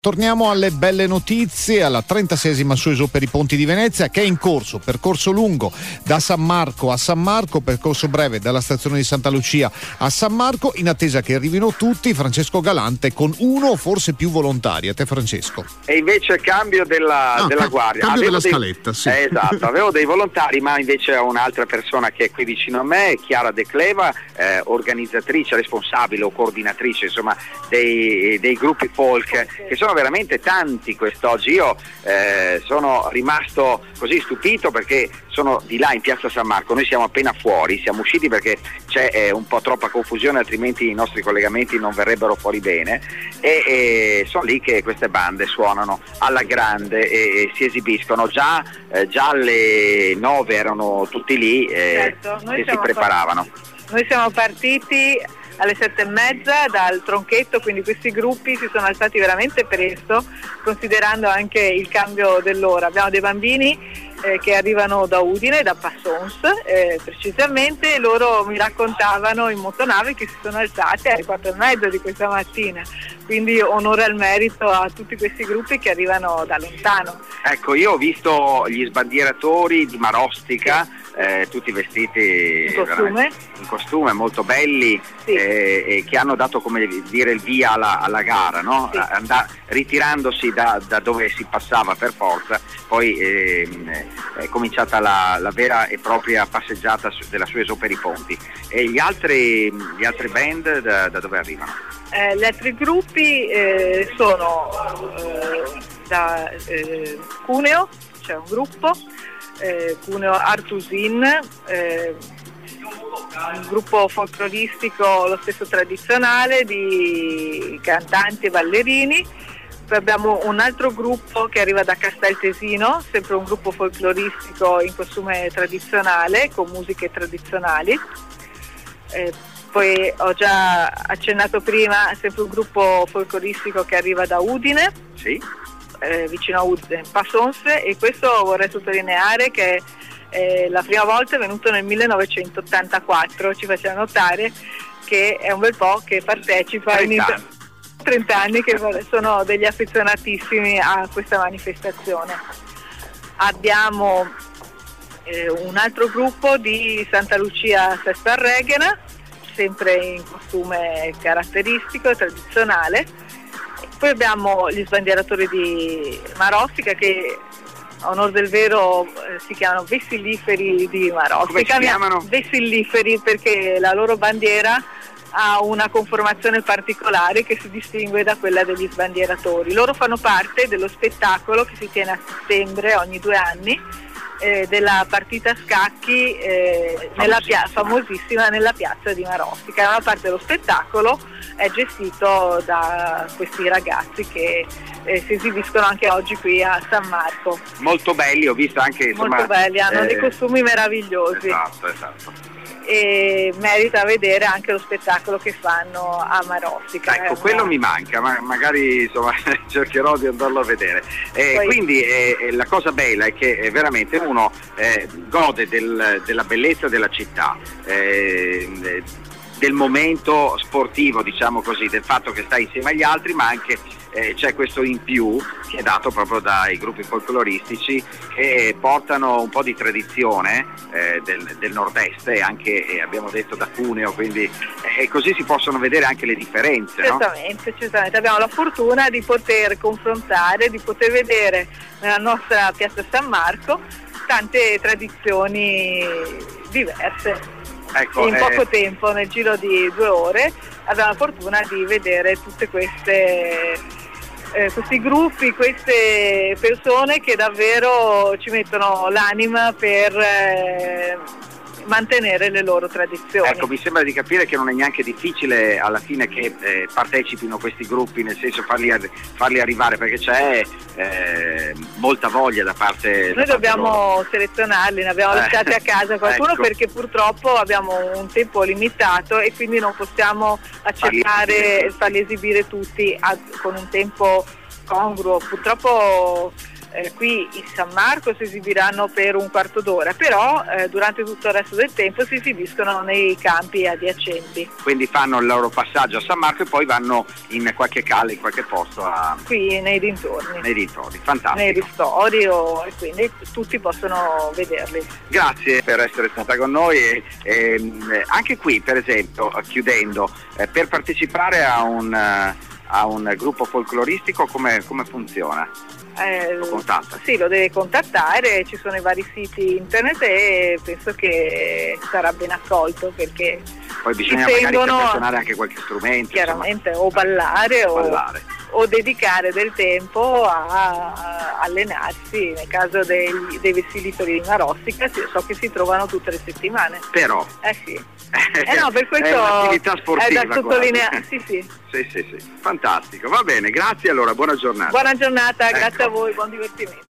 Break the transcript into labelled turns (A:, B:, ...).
A: Torniamo alle belle notizie, alla 36esima Sueso per i Ponti di Venezia, che è in corso, percorso lungo da San Marco a San Marco, percorso breve dalla stazione di Santa Lucia a San Marco, in attesa che arrivino tutti. Francesco Galante con uno o forse più volontari. A te, Francesco.
B: E invece cambio della guardia.
A: Cambio della scaletta, sì.
B: Esatto, avevo dei volontari, ma invece ho un'altra persona che è qui vicino a me, Chiara De Cleva, organizzatrice, responsabile o coordinatrice, insomma, dei gruppi folk, che sono veramente tanti quest'oggi. Io sono rimasto così stupito perché sono di là in piazza San Marco, noi siamo appena fuori, siamo usciti perché c'è un po' troppa confusione, altrimenti i nostri collegamenti non verrebbero fuori bene, e sono lì che queste bande suonano alla grande e si esibiscono. Già alle 9 erano tutti lì,
C: certo,
B: che si preparavano.
C: Noi siamo partiti alle 7:30 dal Tronchetto, quindi questi gruppi si sono alzati veramente presto, considerando anche il cambio dell'ora. Abbiamo dei bambini che arrivano da Udine, da Passons precisamente, e loro mi raccontavano in motonave che si sono alzati alle 4:30 di questa mattina, quindi onore al merito a tutti questi gruppi che arrivano da lontano.
B: Ecco, io ho visto gli sbandieratori di Marostica, tutti vestiti in costume molto belli, sì. Che hanno dato, come dire, il via alla gara, no?
C: Sì.
B: Ritirandosi da dove si passava per forza, poi è cominciata la vera e propria passeggiata della Sueso per i Ponti. E gli altri band da dove arrivano?
C: Gli altri gruppi sono da Cuneo, c'è un gruppo, Cuneo Artusin, un gruppo folcloristico lo stesso tradizionale di cantanti e ballerini. Poi abbiamo un altro gruppo che arriva da Casteltesino, sempre un gruppo folcloristico in costume tradizionale con musiche tradizionali. Poi ho già accennato prima, sempre un gruppo folcloristico che arriva da Udine,
B: sì.
C: Vicino a Udine, Passons, e questo vorrei sottolineare che la prima volta è venuto nel 1984, ci faceva notare che è un bel po' che partecipa. 30 anni che sono degli affezionatissimi a questa manifestazione. Abbiamo un altro gruppo di Santa Lucia Sesta Reghena, sempre in costume caratteristico e tradizionale. Poi abbiamo gli sbandieratori di Marostica, che a onor del vero si chiamano Vessilliferi di Marostica.
B: Come si chiamano?
C: Vessilliferi perché la loro bandiera ha una conformazione particolare che si distingue da quella degli sbandieratori. Loro fanno parte dello spettacolo che si tiene a settembre ogni 2 anni, della partita a scacchi famosissima nella piazza di Marostica. Una parte dello spettacolo è gestito da questi ragazzi che si esibiscono anche oggi qui a San Marco.
B: Molto belli, ho visto anche, insomma,
C: molto belli, hanno dei costumi meravigliosi.
B: Esatto.
C: E merita vedere anche lo spettacolo che fanno a Marostica.
B: Ecco, quello mi manca, ma magari, insomma, cercherò di andarlo a vedere. Quindi la cosa bella è che veramente uno gode della bellezza della città, del momento sportivo, diciamo così, del fatto che stai insieme agli altri, ma anche c'è questo in più che è dato proprio dai gruppi folcloristici che portano un po' di tradizione del nord-est, e anche abbiamo detto da Cuneo, quindi così si possono vedere anche le differenze.
C: Certamente. Abbiamo la fortuna di poter confrontare, di poter vedere nella nostra piazza San Marco tante tradizioni diverse.
B: Ecco,
C: in poco tempo, nel giro di 2 ore, abbiamo la fortuna di vedere tutte questi gruppi, queste persone che davvero ci mettono l'anima per mantenere le loro tradizioni.
B: Ecco, mi sembra di capire che non è neanche difficile alla fine che partecipino questi gruppi, nel senso farli arrivare, perché c'è molta voglia da parte.
C: Noi dobbiamo selezionarli, ne abbiamo lasciati a casa qualcuno, ecco. Perché purtroppo abbiamo un tempo limitato e quindi non possiamo accettare farli esibire tutti con un tempo congruo. Purtroppo qui in San Marco si esibiranno per un quarto d'ora, però durante tutto il resto del tempo si esibiscono nei campi adiacenti.
B: Quindi fanno il loro passaggio a San Marco e poi vanno in qualche calle, in qualche posto
C: qui nei dintorni.
B: Nei dintorni, fantastico.
C: Nei ristori e quindi tutti possono vederli.
B: Grazie per essere stata con noi e anche qui, per esempio, chiudendo, per partecipare a un gruppo folcloristico come funziona? Lo contatta?
C: Sì, lo deve contattare, ci sono i vari siti internet e penso che sarà ben accolto, perché
B: poi bisogna magari suonare anche qualche strumento,
C: chiaramente, insomma, o ballare. O dedicare del tempo a allenarsi. Nel caso dei vestilitori di Marostica so che si trovano tutte le settimane.
B: Però
C: sì. No, per questo
B: è un'attività sportiva,
C: è da sottolineare. Sì.
B: Fantastico, va bene, grazie, allora buona giornata.
C: Buona giornata, grazie a voi, buon divertimento.